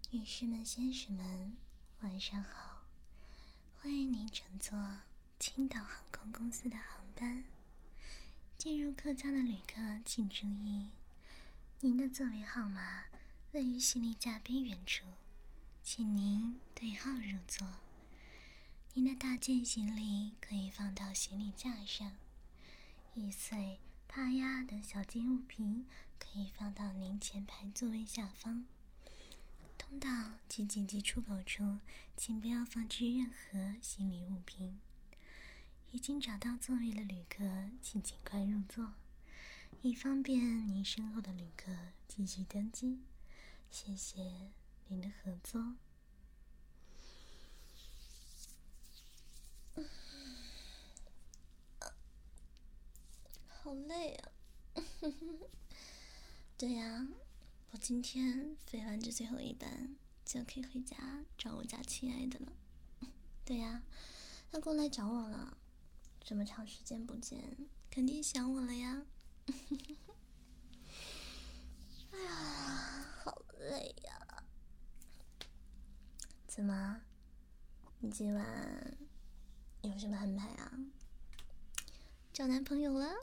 女士们、先生们，晚上好！欢迎您乘坐青岛航空公司的航班。进入客舱的旅客请注意，您的座位号码位于行李架边缘处，请您对号入座。您的大件行李可以放到行李架上，易碎、帕压等小件物品可以放到您前排座位下方。通道及紧急出口处，请不要放置任何行李物品。已经找到座位的旅客，请尽快入座，以方便您身后的旅客继续登机。谢谢您的合作。好累啊！对呀，我今天飞完这最后一班，就可以回家找我家亲爱的了。对呀，他过来找我了，这么长时间不见，肯定想我了呀。哎呀，好累呀！怎么？你今晚有什么安排啊？找男朋友了？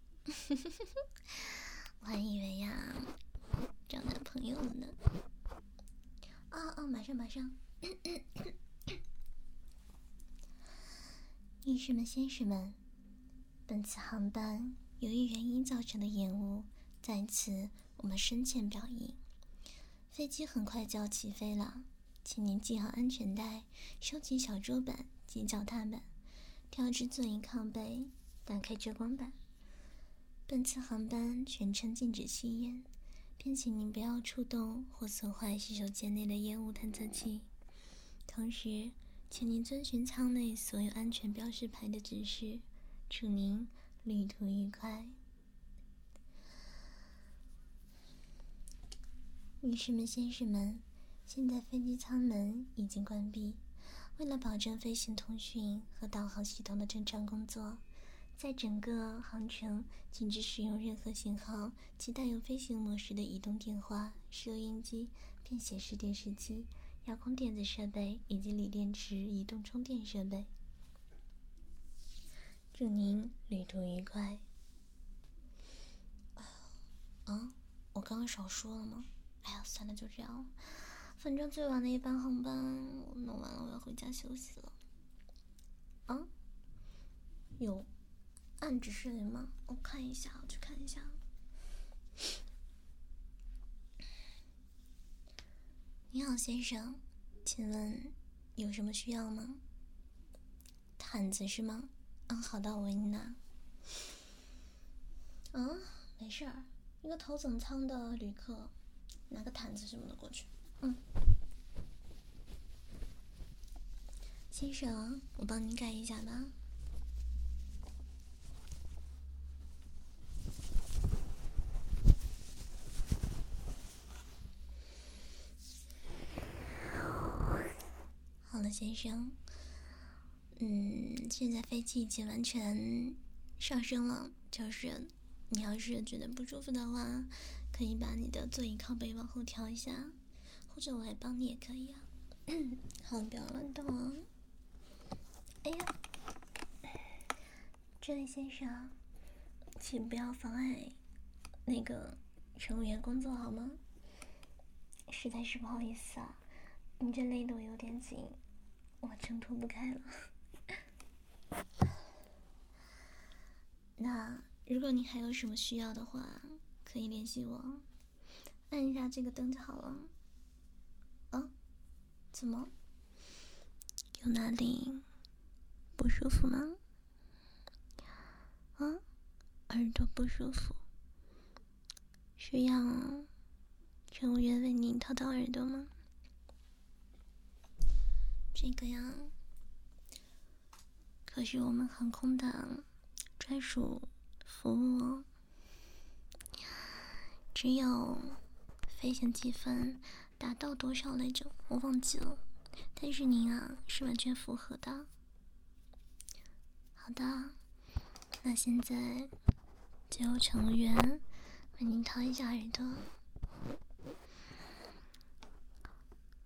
我还以为呀，找男朋友了呢。马上。女士们、先生们，本次航班由于原因造成的延误，在此我们深切表意。飞机很快就要起飞了，请您系好安全带，收起小桌板及脚踏板，调至座椅靠背，打开遮光板。本次航班全程禁止吸烟，便请您不要触动或损坏洗手间内的烟雾探测器。同时，请您遵循舱内所有安全标识牌的指示。祝您旅途愉快。女士们、先生们，现在飞机舱门已经关闭。为了保证飞行通讯和导航系统的正常工作，在整个航程禁止使用任何型号及带有飞行模式的移动电话、收音机、便携式电视机、遥控电子设备以及锂电池移动充电设备。祝您旅途愉快。我刚刚少说了吗？哎呀，算了，就这样。反正最晚的一班航班我弄完了，我要回家休息了。有按指示铃吗？我看一下，我去看一下。你好，先生，请问有什么需要吗？毯子是吗？好的，我为你拿。没事儿，一个头等舱的旅客，拿个毯子什么的过去。先生，我帮您盖一下吧。好了，先生。现在飞机已经完全上升了，就是你要是觉得不舒服的话，可以把你的座椅靠背往后调一下，或者我来帮你也可以啊。好，不要乱动啊。哎呀，这位先生，请不要妨碍那个乘务员工作好吗？实在是不好意思啊，你这勒得我有点紧，我挣脱不开了。那如果你还有什么需要的话，可以联系我，按一下这个灯就好了。怎么？有哪里不舒服吗？耳朵不舒服，需要乘务员为您掏掏耳朵吗？这个呀，可是我们航空的专属服务哦。只有飞行积分达到多少来着，我忘记了，但是您是完全符合的。好的，那现在就由乘务员为您掏一下耳朵。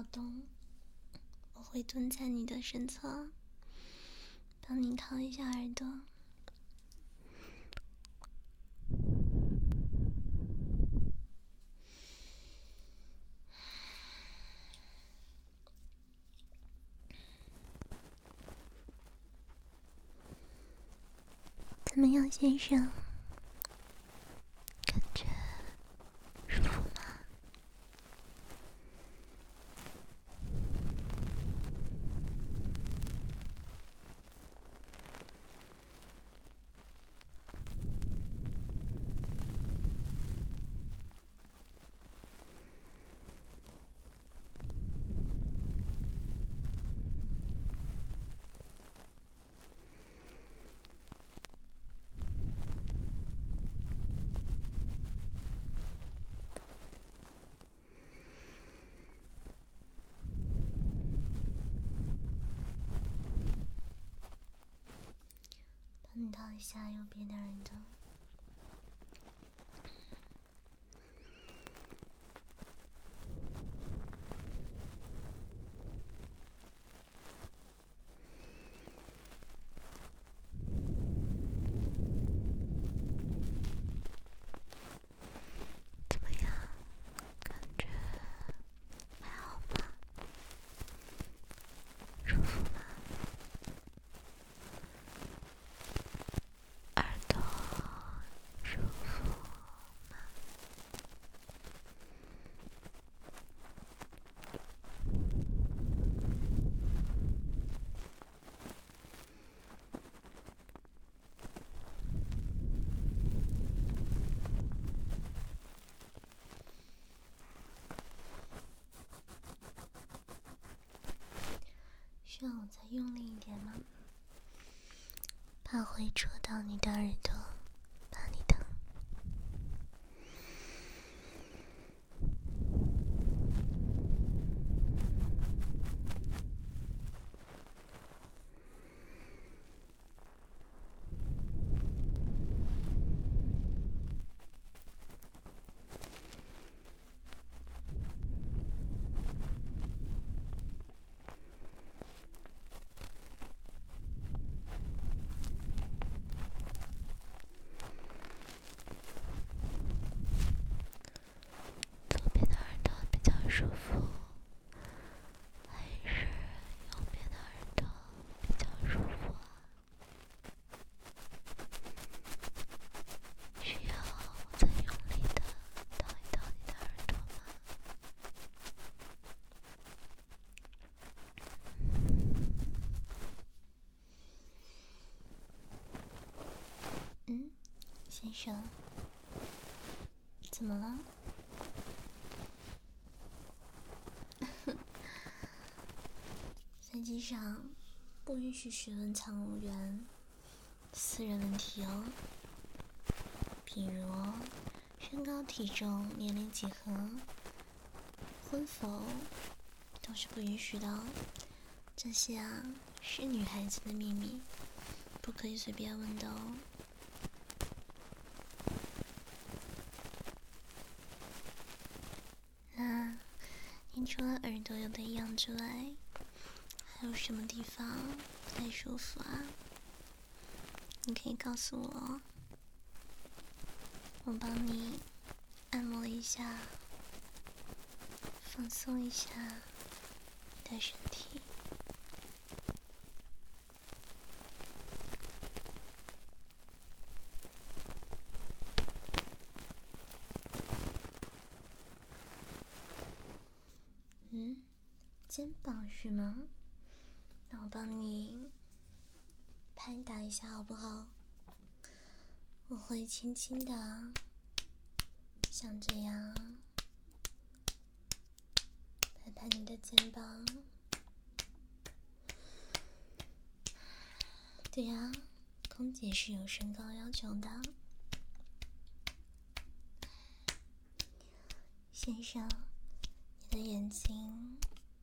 动，我会蹲在你的身侧，帮你掏一下耳朵。怎么样，先生？感觉舒服吗？帮你掏一下右边的耳朵。怎么样？感觉还好吗？舒服吗？耳朵舒服吗？需要我再用力一点吗？怕会戳到你的耳朵，怕你疼。左边的耳朵比较舒服，还是右边的耳朵比较舒服啊？需要我再用力的掏一掏你的耳朵吗？先生，怎么了？飞机上不允许询问乘务员私人问题哦，比如身高、体重、年龄几何、婚否，都是不允许的哦。这些啊是女孩子的秘密，不可以随便问的哦。那你除了耳朵有点痒之外，还有什么地方不太舒服啊？你可以告诉我，我帮你按摩一下，放松一下你的身体。肩膀是吗？那我帮你拍打一下好不好？我会轻轻的，像这样拍拍你的肩膀。对呀，空姐是有身高要求的。先生，你的眼睛，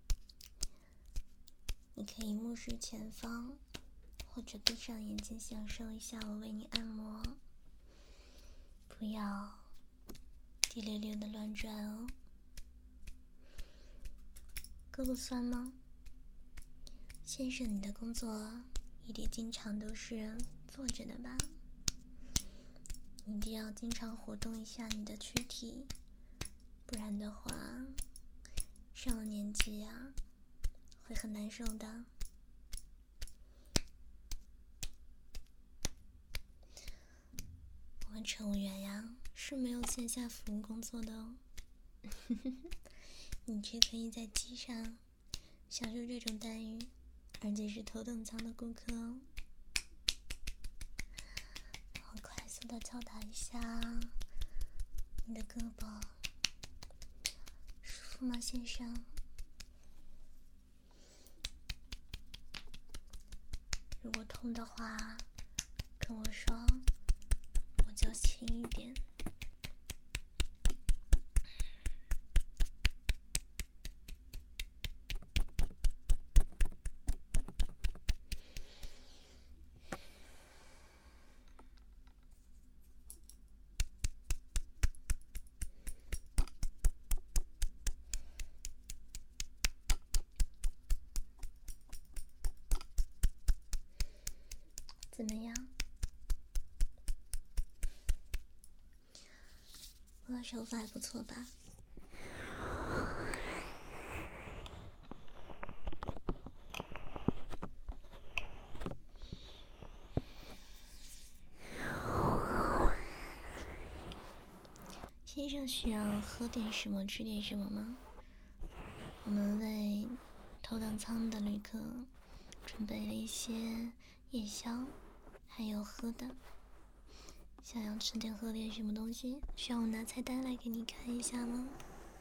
你可以目视前方，或者闭上眼睛享受一下我为你按摩，不要滴溜溜的乱转哦。 胳膊酸吗？先生，你的工作一定经常都是坐着的吧？你一定要经常活动一下你的躯体，不然的话，上了年纪啊，会很难受的。我们乘务员呀是没有线下服务工作的哦，你却可以在机上享受这种待遇，而且是头等舱的顾客哦。我快速的敲打一下你的胳膊，舒服吗，先生？如果痛的话，跟我说，我就轻一点。怎么样？我的手法还不错吧？先生需要喝点什么，吃点什么吗？我们为头等舱的旅客准备了一些夜宵，还有喝的。想要吃点喝点什么东西，需要我拿菜单来给你看一下吗？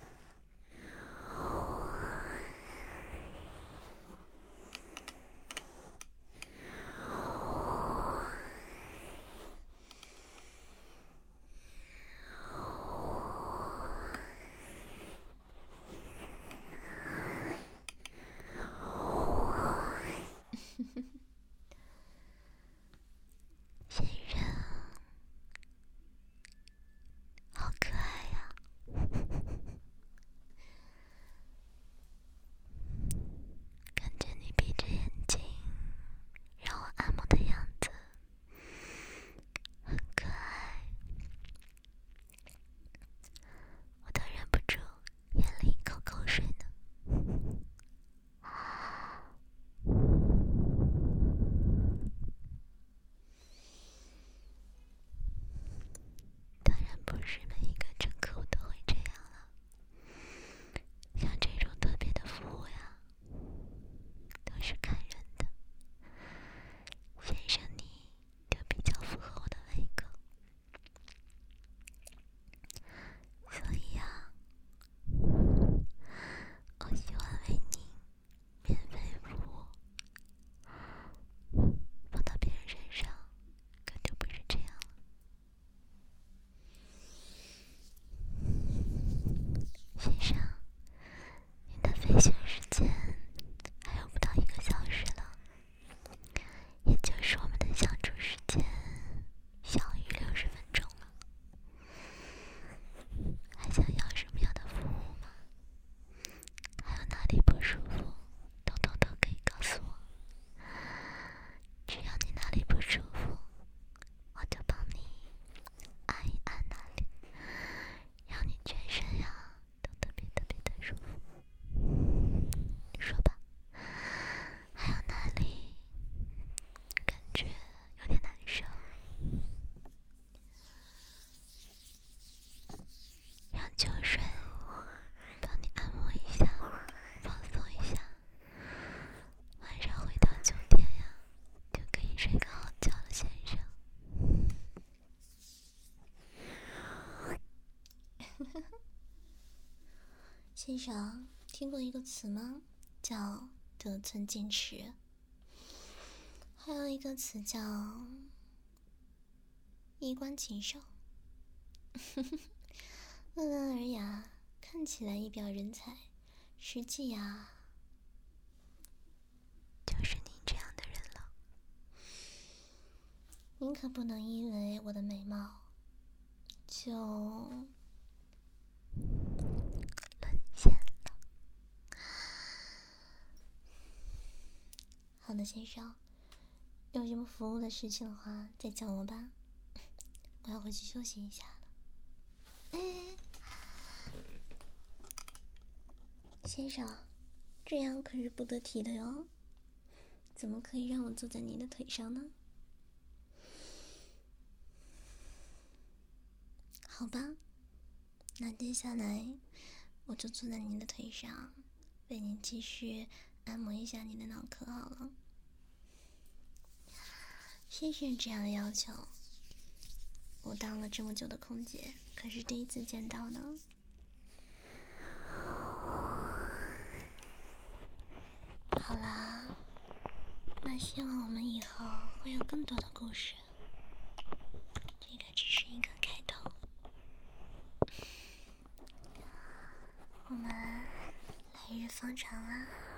先生，好可爱呀！感觉你闭着眼睛让我按摩的样子很可爱，我都忍不住眼里扣口水呢。当然不是每一个乘客都会这样了，像这种特别的服务呀，都是看人的。先生你就比较符合我的胃口，所以呀，我喜欢为你免费服务。放到别人身上可就不是这样了。先生，你的飞行时间还有不到1个小时了，也就是我们的相处时间小于60分钟了。还想要什么样的服务吗？还有哪里不舒服，通通都可以告诉我。只要你哪里不舒服，我就帮你按一按那里，让你全身呀都特别特别的舒服。你说吧，还有哪里感觉有点难受？让酒水帮你按摩一下，放松一下。晚上回到酒店呀，就可以睡个好觉了，先生。先生，听过一个词吗？叫得寸进尺。还有一个词叫衣冠禽兽。温文尔雅，看起来一表人才，实际呀，就是你这样的人了。您可不能因为我的美貌就沦陷了。 的，先生。有什么服务的事情的话，再叫我吧。我要回去休息一下了。先生，这样可是不得体的哟。怎么可以让我坐在你的腿上呢？好吧，那接下来我就坐在你的腿上，为你继续按摩一下你的脑壳好了。谢谢这样的要求，我当了这么久的空姐，可是第一次见到呢。好啦，那希望我们以后会有更多的故事。这个只是一个开头，我们来日方长啊。